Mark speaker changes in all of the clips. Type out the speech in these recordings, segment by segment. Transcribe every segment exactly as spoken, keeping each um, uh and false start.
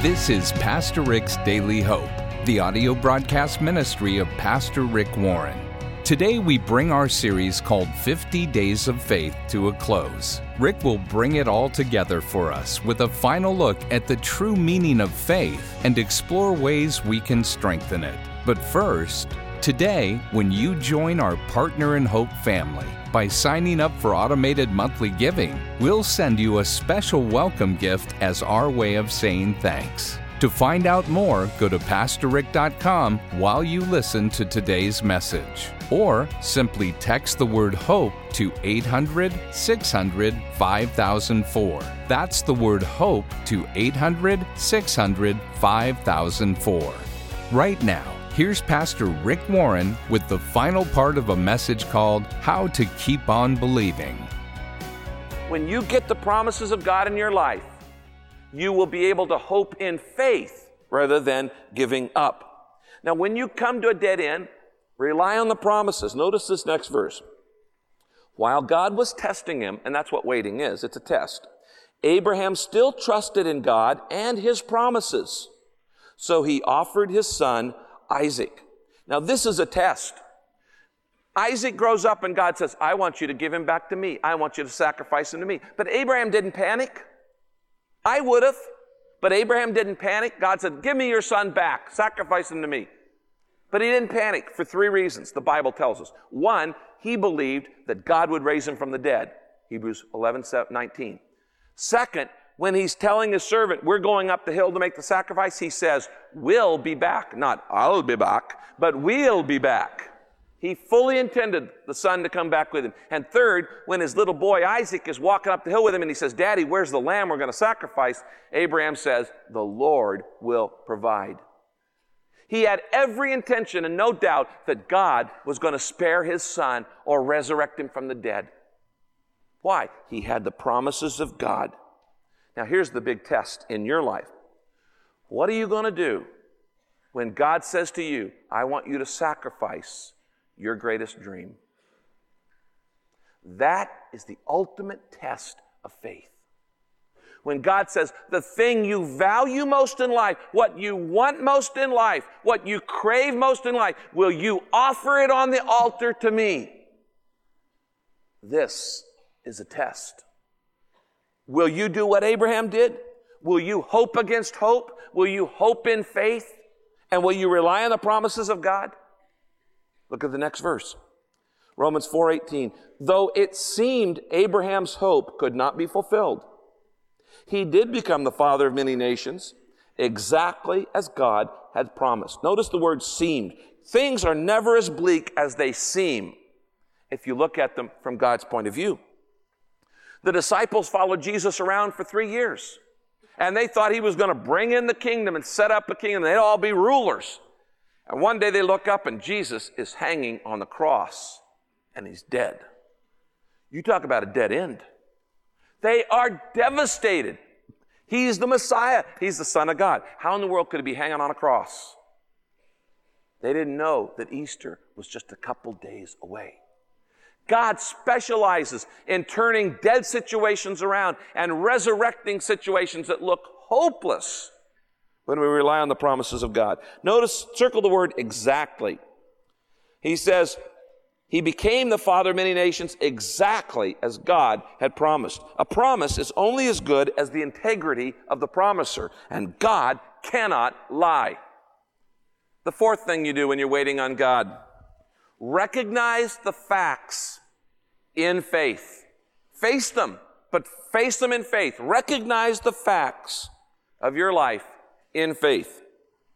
Speaker 1: This is Pastor Rick's Daily Hope, the audio broadcast ministry of Pastor Rick Warren. Today we bring our series called fifty Days of Faith to a close. Rick will bring it all together for us with a final look at the true meaning of faith and explore ways we can strengthen it. But first, today, when you join our Partner in Hope family by signing up for automated monthly giving, we'll send you a special welcome gift as our way of saying thanks. To find out more, go to pastor rick dot com while you listen to today's message, or simply text the word HOPE to eight hundred, six hundred, five thousand four. That's the word HOPE to eight hundred, six hundred, five thousand four. Right now, here's Pastor Rick Warren with the final part of a message called How to Keep on Believing.
Speaker 2: When you get the promises of God in your life, you will be able to hope in faith rather than giving up. Now, when you come to a dead end, rely on the promises. Notice this next verse. While God was testing him, and that's what waiting is, it's a test, Abraham still trusted in God and his promises. So he offered his son Isaac. Now, this is a test. Isaac grows up and God says, I want you to give him back to me. I want you to sacrifice him to me. But Abraham didn't panic. I would have, but Abraham didn't panic. God said, give me your son back. Sacrifice him to me. But he didn't panic for three reasons, the Bible tells us. One, he believed that God would raise him from the dead. Hebrews eleven nineteen. Second, when he's telling his servant, we're going up the hill to make the sacrifice, he says, we'll be back. Not I'll be back, but we'll be back. He fully intended the son to come back with him. And third, when his little boy Isaac is walking up the hill with him and he says, Daddy, where's the lamb we're going to sacrifice? Abraham says, the Lord will provide. He had every intention and no doubt that God was going to spare his son or resurrect him from the dead. Why? He had the promises of God. Now here's the big test in your life. What are you going to do when God says to you, I want you to sacrifice your greatest dream? That is the ultimate test of faith. When God says, the thing you value most in life, what you want most in life, what you crave most in life, will you offer it on the altar to me? This is a test. Will you do what Abraham did? Will you hope against hope? Will you hope in faith? And will you rely on the promises of God? Look at the next verse. Romans four eighteen. Though it seemed Abraham's hope could not be fulfilled, he did become the father of many nations, exactly as God had promised. Notice the word seemed. Things are never as bleak as they seem if you look at them from God's point of view. The disciples followed Jesus around for three years, and they thought he was going to bring in the kingdom and set up a kingdom. They'd all be rulers. And one day they look up and Jesus is hanging on the cross and he's dead. You talk about a dead end. They are devastated. He's the Messiah. He's the Son of God. How in the world could he be hanging on a cross? They didn't know that Easter was just a couple days away. God specializes in turning dead situations around and resurrecting situations that look hopeless when we rely on the promises of God. Notice, circle the word exactly. He says, he became the father of many nations exactly as God had promised. A promise is only as good as the integrity of the promiser, and God cannot lie. The fourth thing you do when you're waiting on God, recognize the facts in faith. Face them, but face them in faith. Recognize the facts of your life in faith.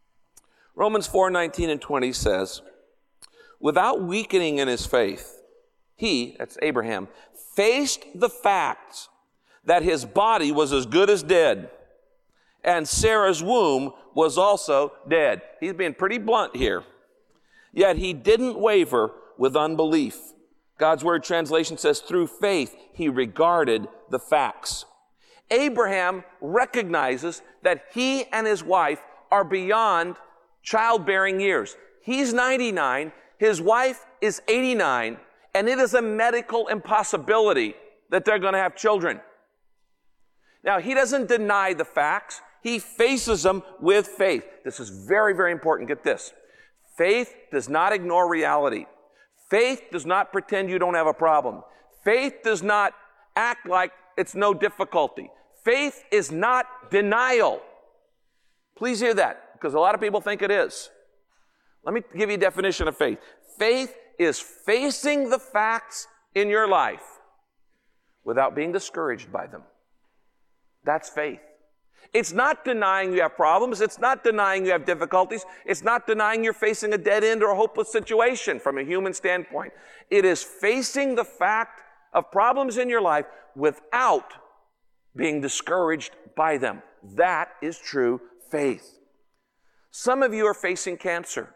Speaker 2: Romans four nineteen and twenty says, without weakening in his faith, he, that's Abraham, faced the facts that his body was as good as dead, and Sarah's womb was also dead. He's being pretty blunt here. Yet he didn't waver with unbelief. God's word translation says, through faith, he regarded the facts. Abraham recognizes that he and his wife are beyond childbearing years. He's ninety-nine, his wife is eighty-nine, and it is a medical impossibility that they're going to have children. Now, he doesn't deny the facts. He faces them with faith. This is very, very important. Get this. Faith does not ignore reality. Faith does not pretend you don't have a problem. Faith does not act like it's no difficulty. Faith is not denial. Please hear that, because a lot of people think it is. Let me give you a definition of faith. Faith is facing the facts in your life without being discouraged by them. That's faith. It's not denying you have problems. It's not denying you have difficulties. It's not denying you're facing a dead end or a hopeless situation from a human standpoint. It is facing the fact of problems in your life without being discouraged by them. That is true faith. Some of you are facing cancer.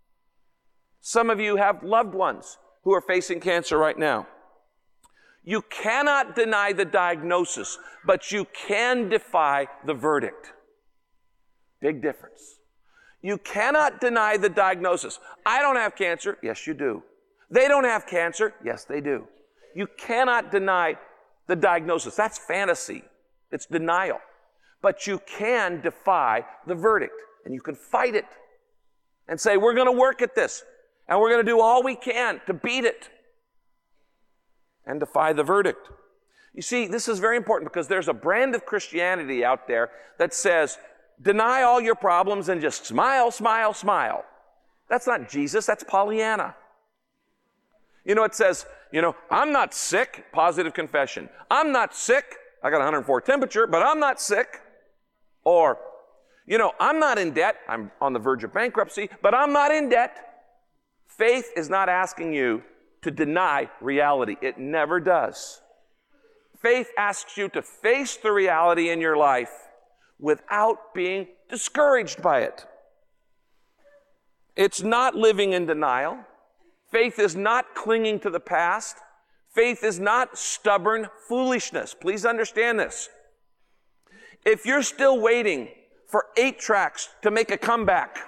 Speaker 2: Some of you have loved ones who are facing cancer right now. You cannot deny the diagnosis, but you can defy the verdict. Big difference. You cannot deny the diagnosis. I don't have cancer. Yes, you do. They don't have cancer. Yes, they do. You cannot deny the diagnosis. That's fantasy. It's denial. But you can defy the verdict, and you can fight it and say, we're going to work at this, and we're going to do all we can to beat it and defy the verdict. You see, this is very important because there's a brand of Christianity out there that says, deny all your problems and just smile, smile, smile. That's not Jesus, that's Pollyanna. You know, it says, you know, I'm not sick, positive confession. I'm not sick, I got one hundred four temperature, but I'm not sick. Or, you know, I'm not in debt, I'm on the verge of bankruptcy, but I'm not in debt. Faith is not asking you to deny reality. It never does. Faith asks you to face the reality in your life without being discouraged by it. It's not living in denial. Faith is not clinging to the past. Faith is not stubborn foolishness. Please understand this. If you're still waiting for eight tracks to make a comeback,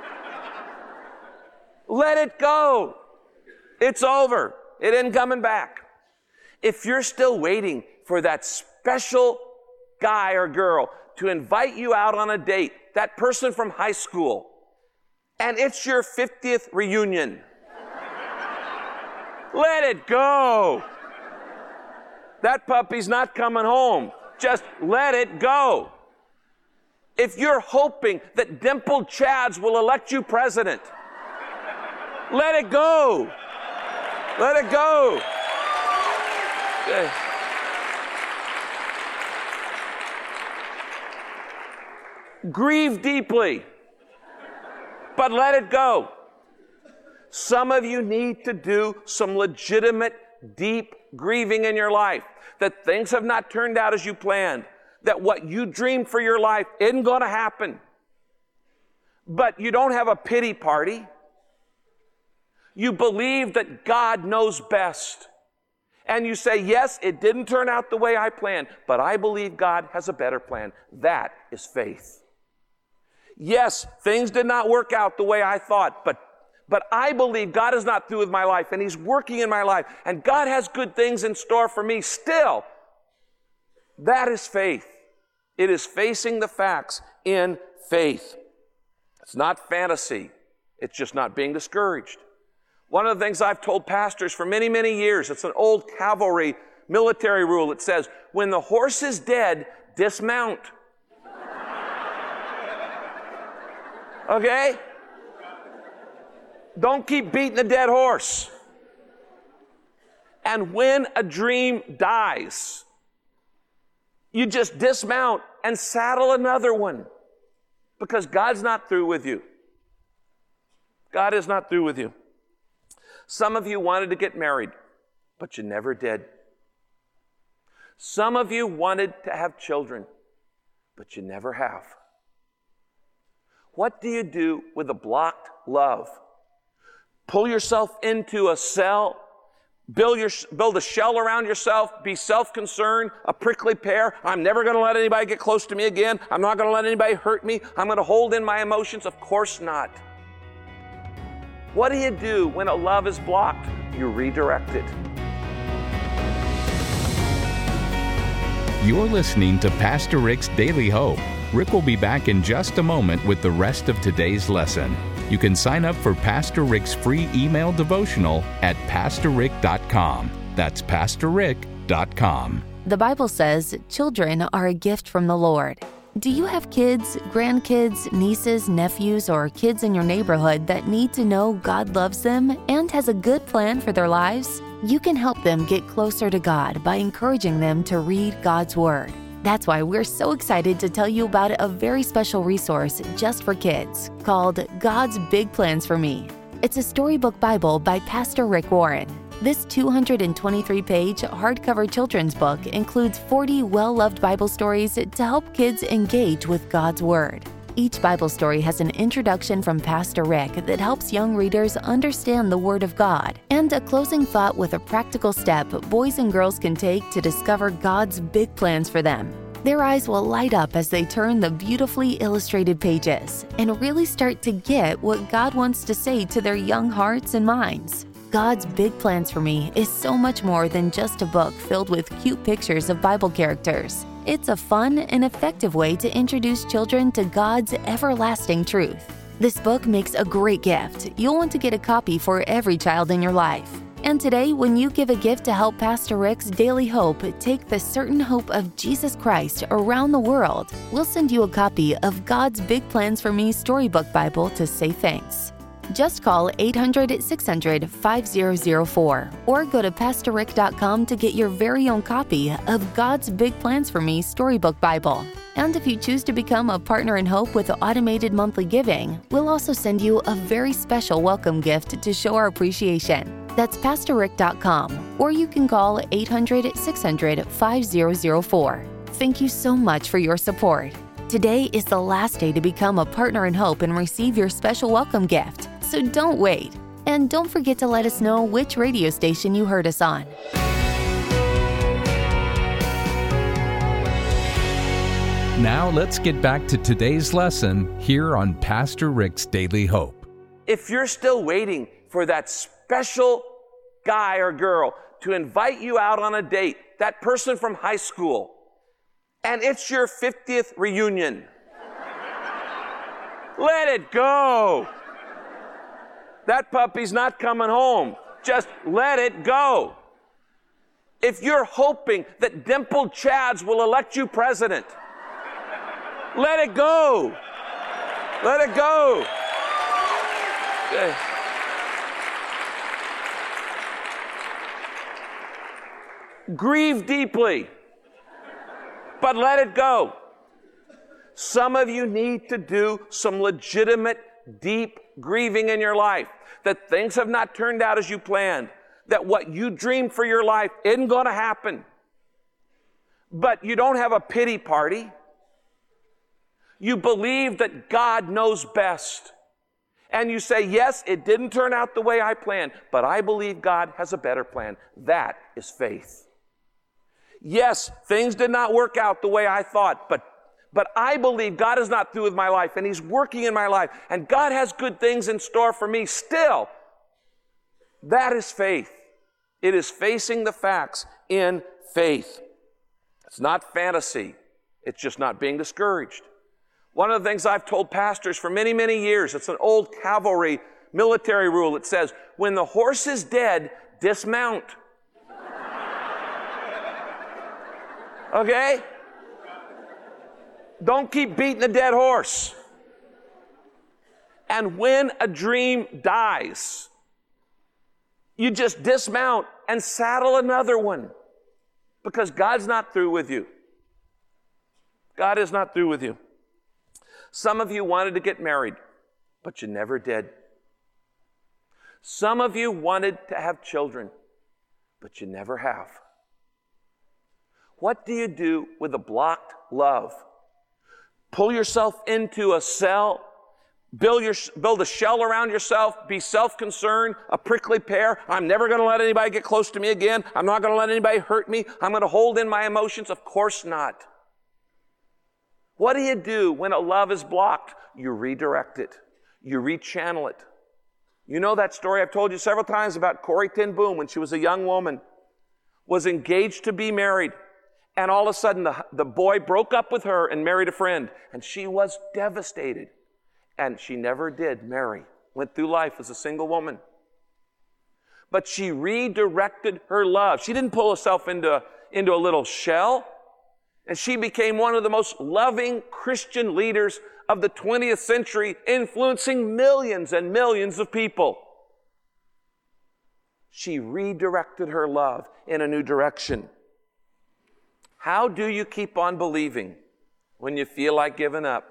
Speaker 2: let it go. It's over. It ain't coming back. If you're still waiting for that special guy or girl to invite you out on a date, that person from high school, and it's your fiftieth reunion, let it go. That puppy's not coming home. Just let it go. If you're hoping that dimpled Chads will elect you president, let it go. Let it go. Okay. Grieve deeply, but let it go. Some of you need to do some legitimate, deep grieving in your life, that things have not turned out as you planned, that what you dreamed for your life isn't going to happen. But you don't have a pity party. You believe that God knows best. And you say, yes, it didn't turn out the way I planned, but I believe God has a better plan. That is faith. Yes, things did not work out the way I thought, but, but I believe God is not through with my life, and He's working in my life, and God has good things in store for me still. That is faith. It is facing the facts in faith. It's not fantasy. It's just not being discouraged. One of the things I've told pastors for many, many years, it's an old cavalry military rule. It says, when the horse is dead, dismount. Okay? Don't keep beating a dead horse. And when a dream dies, you just dismount and saddle another one, because God's not through with you. God is not through with you. Some of you wanted to get married, but you never did. Some of you wanted to have children, but you never have. What do you do with a blocked love? Pull yourself into a cell, build, your, build a shell around yourself, be self-concerned, a prickly pear. I'm never going to let anybody get close to me again. I'm not going to let anybody hurt me. I'm going to hold in my emotions. Of course not. What do you do when a love is blocked? You redirect it.
Speaker 1: You're listening to Pastor Rick's Daily Hope. Rick will be back in just a moment with the rest of today's lesson. You can sign up for Pastor Rick's free email devotional at pastor rick dot com. That's pastor rick dot com.
Speaker 3: The Bible says children are a gift from the Lord. Do you have kids, grandkids, nieces, nephews, or kids in your neighborhood that need to know God loves them and has a good plan for their lives? You can help them get closer to God by encouraging them to read God's Word. That's why we're so excited to tell you about a very special resource just for kids called God's Big Plans for Me. It's a storybook Bible by Pastor Rick Warren. This two hundred twenty-three page hardcover children's book includes forty well-loved Bible stories to help kids engage with God's Word. Each Bible story has an introduction from Pastor Rick that helps young readers understand the Word of God, and a closing thought with a practical step boys and girls can take to discover God's big plans for them. Their eyes will light up as they turn the beautifully illustrated pages and really start to get what God wants to say to their young hearts and minds. God's Big Plans for Me is so much more than just a book filled with cute pictures of Bible characters. It's a fun and effective way to introduce children to God's everlasting truth. This book makes a great gift. You'll want to get a copy for every child in your life. And today, when you give a gift to help Pastor Rick's Daily Hope take the certain hope of Jesus Christ around the world, we'll send you a copy of God's Big Plans for Me Storybook Bible to say thanks. Just call eight hundred, six hundred, five zero zero four or go to pastor rick dot com to get your very own copy of God's Big Plans for Me Storybook Bible. And if you choose to become a partner in hope with automated monthly giving, we'll also send you a very special welcome gift to show our appreciation. That's pastor rick dot com, or you can call eight hundred, six hundred, five zero zero four. Thank you so much for your support. Today is the last day to become a partner in hope and receive your special welcome gift. So don't wait. And don't forget to let us know which radio station you heard us on.
Speaker 1: Now let's get back to today's lesson here on Pastor Rick's Daily Hope.
Speaker 2: If you're still waiting for that special guy or girl to invite you out on a date, that person from high school, and it's your fiftieth reunion, let it go. That puppy's not coming home. Just let it go. If you're hoping that dimpled Chads will elect you president, let it go. Let it go. Okay. Grieve deeply, but let it go. Some of you need to do some legitimate, deep grieving in your life, that things have not turned out as you planned, that what you dreamed for your life isn't going to happen. But you don't have a pity party. You believe that God knows best. And you say, yes, it didn't turn out the way I planned, but I believe God has a better plan. That is faith. Yes, things did not work out the way I thought, but But I believe God is not through with my life, and He's working in my life, and God has good things in store for me still. That is faith. It is facing the facts in faith. It's not fantasy. It's just not being discouraged. One of the things I've told pastors for many, many years, it's an old cavalry military rule. It says, when the horse is dead, dismount. Okay? Don't keep beating a dead horse. And when a dream dies, you just dismount and saddle another one, because God's not through with you. God is not through with you. Some of you wanted to get married, but you never did. Some of you wanted to have children, but you never have. What do you do with a blocked love? Pull yourself into a cell, build, your, build a shell around yourself, be self-concerned, a prickly pear. I'm never going to let anybody get close to me again. I'm not going to let anybody hurt me. I'm going to hold in my emotions. Of course not. What do you do when a love is blocked? You redirect it. You rechannel it. You know that story I've told you several times about Corrie ten Boom when she was a young woman, was engaged to be married, And all of a sudden, the, the boy broke up with her and married a friend. And she was devastated. And she never did marry. Went through life as a single woman. But she redirected her love. She didn't pull herself into, into a little shell. And she became one of the most loving Christian leaders of the twentieth century, influencing millions and millions of people. She redirected her love in a new direction. How do you keep on believing when you feel like giving up?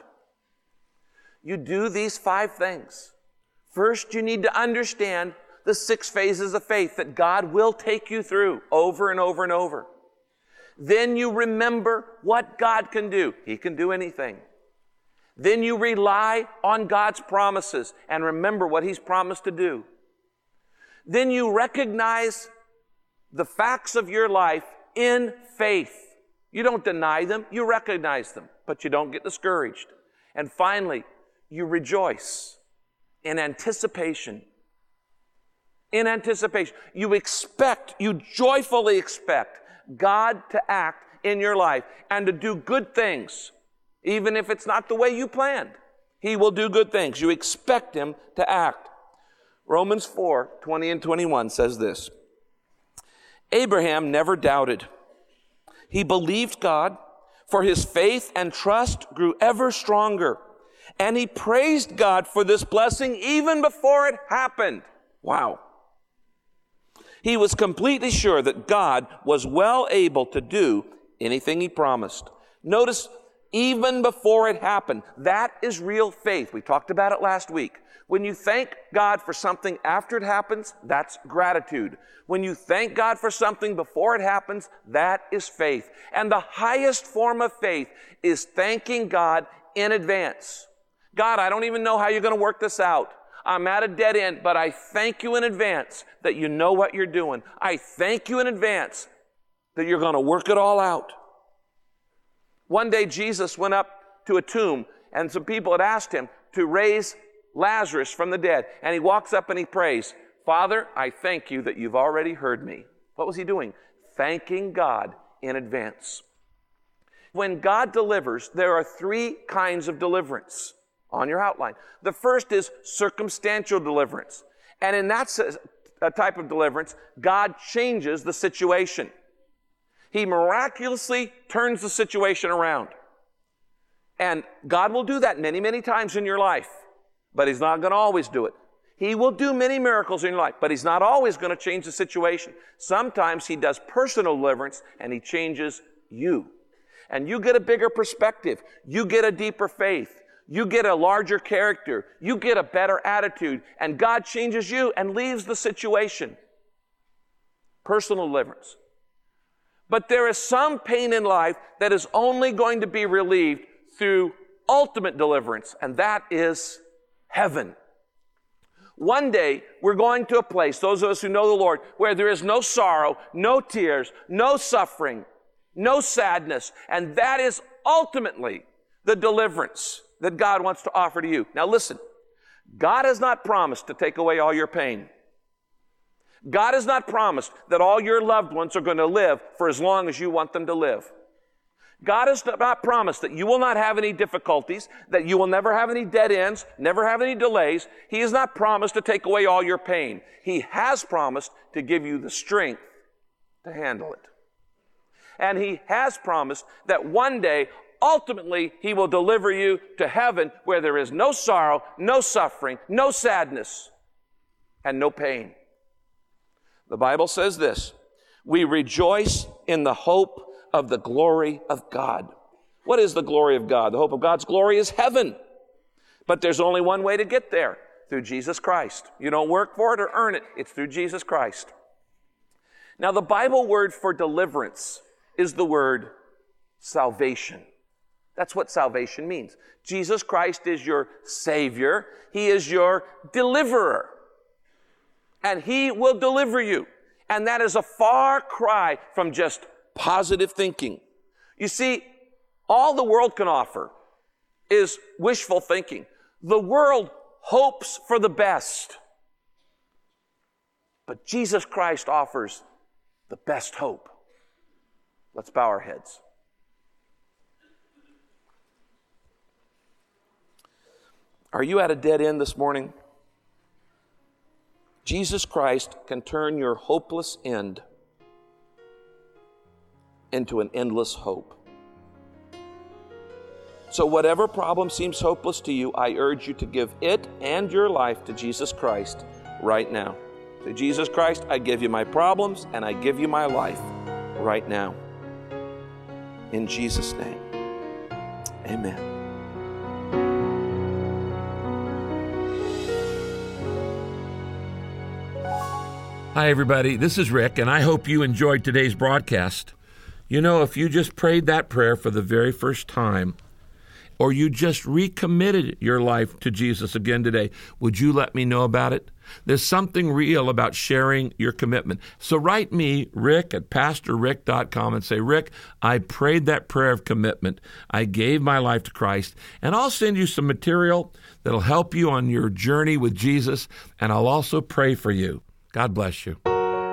Speaker 2: You do these five things. First, you need to understand the six phases of faith that God will take you through over and over and over. Then you remember what God can do. He can do anything. Then you rely on God's promises and remember what He's promised to do. Then you recognize the facts of your life in faith. You don't deny them, you recognize them, but you don't get discouraged. And finally, you rejoice in anticipation. In anticipation. You expect, you joyfully expect God to act in your life and to do good things. Even if it's not the way you planned, He will do good things. You expect Him to act. Romans four, twenty and twenty-one says this. Abraham never doubted. He believed God, for his faith and trust grew ever stronger. And he praised God for this blessing even before it happened. Wow. He was completely sure that God was well able to do anything He promised. Notice, even before it happened. That is real faith. We talked about it last week. When you thank God for something after it happens, that's gratitude. When you thank God for something before it happens, that is faith. And the highest form of faith is thanking God in advance. God, I don't even know how you're going to work this out. I'm at a dead end, but I thank you in advance that you know what you're doing. I thank you in advance that you're going to work it all out. One day Jesus went up to a tomb and some people had asked Him to raise Lazarus from the dead. And He walks up and He prays, Father, I thank you that you've already heard me. What was He doing? Thanking God in advance. When God delivers, there are three kinds of deliverance on your outline. The first is circumstantial deliverance. And in that type of deliverance, God changes the situation. He miraculously turns the situation around. And God will do that many, many times in your life. But He's not going to always do it. He will do many miracles in your life, but He's not always going to change the situation. Sometimes He does personal deliverance and He changes you. And you get a bigger perspective. You get a deeper faith. You get a larger character. You get a better attitude. And God changes you and leaves the situation. Personal deliverance. But there is some pain in life that is only going to be relieved through ultimate deliverance, and that is heaven. One day, we're going to a place, those of us who know the Lord, where there is no sorrow, no tears, no suffering, no sadness, and that is ultimately the deliverance that God wants to offer to you. Now listen, God has not promised to take away all your pain. God has not promised that all your loved ones are going to live for as long as you want them to live. God has not promised that you will not have any difficulties, that you will never have any dead ends, never have any delays. He has not promised to take away all your pain. He has promised to give you the strength to handle it. And He has promised that one day, ultimately, He will deliver you to heaven where there is no sorrow, no suffering, no sadness, and no pain. The Bible says this, we rejoice in the hope of the glory of God. What is the glory of God? The hope of God's glory is heaven. But there's only one way to get there, through Jesus Christ. You don't work for it or earn it. It's through Jesus Christ. Now, the Bible word for deliverance is the word salvation. That's what salvation means. Jesus Christ is your Savior. He is your deliverer. And He will deliver you. And that is a far cry from just positive thinking. You see, all the world can offer is wishful thinking. The world hopes for the best. But Jesus Christ offers the best hope. Let's bow our heads. Are you at a dead end this morning? Jesus Christ can turn your hopeless end into an endless hope. So whatever problem seems hopeless to you, I urge you to give it and your life to Jesus Christ right now. Say, Jesus Christ, I give you my problems and I give you my life right now. In Jesus' name, amen.
Speaker 4: Hi, everybody. This is Rick, and I hope you enjoyed today's broadcast. You know, if you just prayed that prayer for the very first time, or you just recommitted your life to Jesus again today, would you let me know about it? There's something real about sharing your commitment. So write me, Rick, at pastor rick dot com and say, Rick, I prayed that prayer of commitment. I gave my life to Christ, and I'll send you some material that'll help you on your journey with Jesus, and I'll also pray for you. God bless you.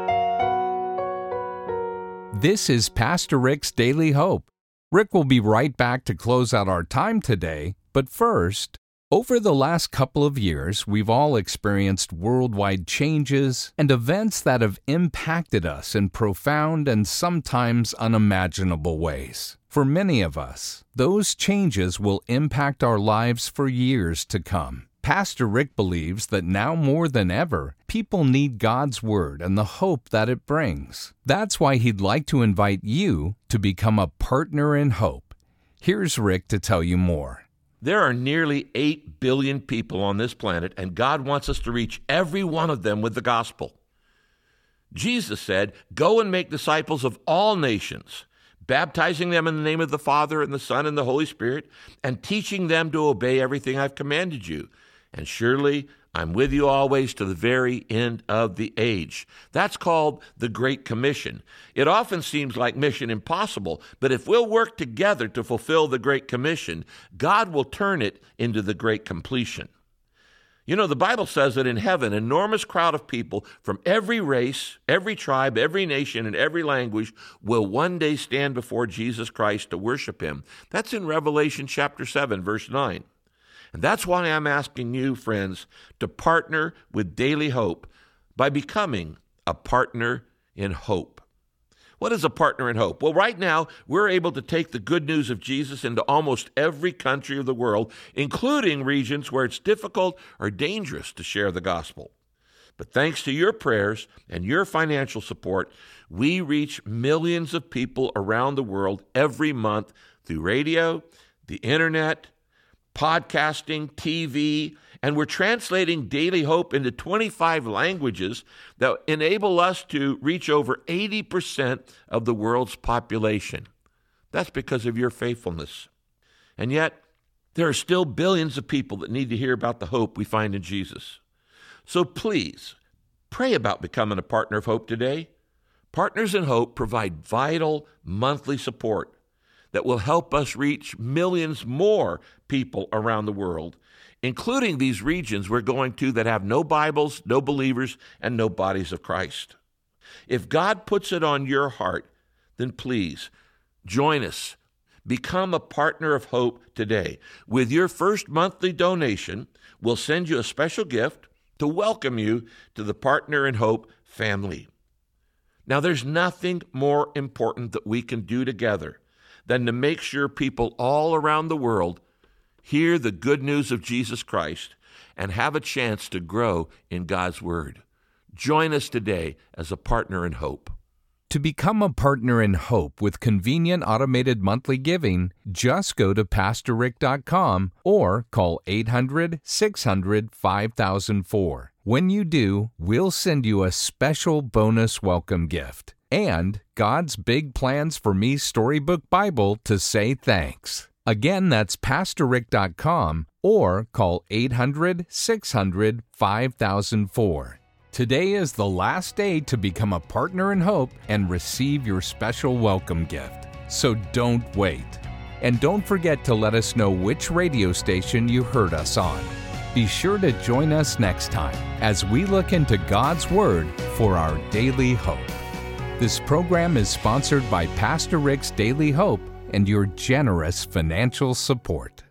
Speaker 1: This is Pastor Rick's Daily Hope. Rick will be right back to close out our time today, but first, over the last couple of years, we've all experienced worldwide changes and events that have impacted us in profound and sometimes unimaginable ways. For many of us, those changes will impact our lives for years to come. Pastor Rick believes that now more than ever, people need God's Word and the hope that it brings. That's why he'd like to invite you to become a partner in hope. Here's Rick to tell you more.
Speaker 4: There are nearly eight billion people on this planet, and God wants us to reach every one of them with the gospel. Jesus said, "Go and make disciples of all nations, baptizing them in the name of the Father and the Son and the Holy Spirit, and teaching them to obey everything I've commanded you. And surely I'm with you always to the very end of the age." That's called the Great Commission. It often seems like mission impossible, but if we'll work together to fulfill the Great Commission, God will turn it into the Great Completion. You know, the Bible says that in heaven, an enormous crowd of people from every race, every tribe, every nation, and every language will one day stand before Jesus Christ to worship him. That's in Revelation chapter seven, verse nine. And that's why I'm asking you, friends, to partner with Daily Hope by becoming a partner in hope. What is a partner in hope? Well, right now, we're able to take the good news of Jesus into almost every country of the world, including regions where it's difficult or dangerous to share the gospel. But thanks to your prayers and your financial support, we reach millions of people around the world every month through radio, the internet, podcasting, T V, and we're translating Daily Hope into twenty-five languages that enable us to reach over eighty percent of the world's population. That's because of your faithfulness. And yet, there are still billions of people that need to hear about the hope we find in Jesus. So please, pray about becoming a partner of hope today. Partners in Hope provide vital monthly support that will help us reach millions more people around the world, including these regions we're going to that have no Bibles, no believers, and no bodies of Christ. If God puts it on your heart, then please join us. Become a partner of hope today. With your first monthly donation, we'll send you a special gift to welcome you to the Partner in Hope family. Now, there's nothing more important that we can do together than to make sure people all around the world hear the good news of Jesus Christ and have a chance to grow in God's Word. Join us today as a partner in hope.
Speaker 1: To become a partner in hope with convenient automated monthly giving, just go to pastor rick dot com or call eight hundred, six hundred, five thousand four. When you do, we'll send you a special bonus welcome gift and God's Big Plans for Me Storybook Bible to say thanks. Again, that's pastor rick dot com or call eight hundred, six hundred, five thousand four. Today is the last day to become a partner in hope and receive your special welcome gift. So don't wait. And don't forget to let us know which radio station you heard us on. Be sure to join us next time as we look into God's Word for our daily hope. This program is sponsored by Pastor Rick's Daily Hope and your generous financial support.